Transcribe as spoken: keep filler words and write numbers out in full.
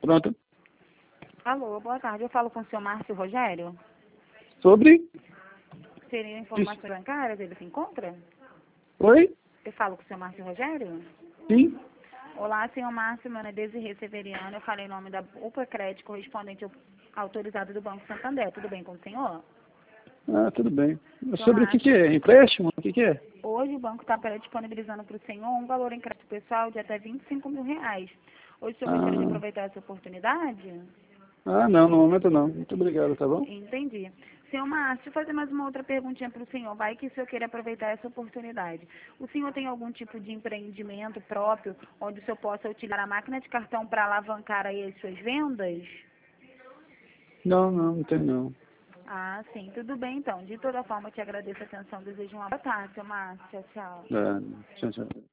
Pronto. Alô, boa tarde. Eu falo com o senhor Márcio Rogério. Sobre? Seria informações bancárias, ele se encontra? Oi? Eu falo com o senhor Márcio Rogério? Sim? Olá, senhor Márcio, meu nome é Desirê Severiano. Eu falei em nome da UPA Crédito, correspondente ao autorizado do Banco Santander. Tudo bem com o senhor? Ah, tudo bem. Senhor Sobre o que, Márcio, que é? Empréstimo? O que, que é? hoje o banco está disponibilizando para o senhor um valor em crédito pessoal de até vinte e cinco mil reais. Hoje o senhor gostaria de Ah, aproveitar essa oportunidade? ah, não, no momento não. Muito obrigado, tá bom? Entendi. Senhor Márcio, deixa eu fazer mais uma outra perguntinha para o senhor. Vai que o senhor queira aproveitar essa oportunidade. O senhor tem algum tipo de empreendimento próprio onde o senhor possa utilizar a máquina de cartão para alavancar aí as suas vendas? Não, não, não tem não. Ah, sim. Tudo bem, então. De toda forma, eu te agradeço a atenção. Desejo uma boa tarde, senhor Márcio. Tchau, tchau. É, tchau, tchau.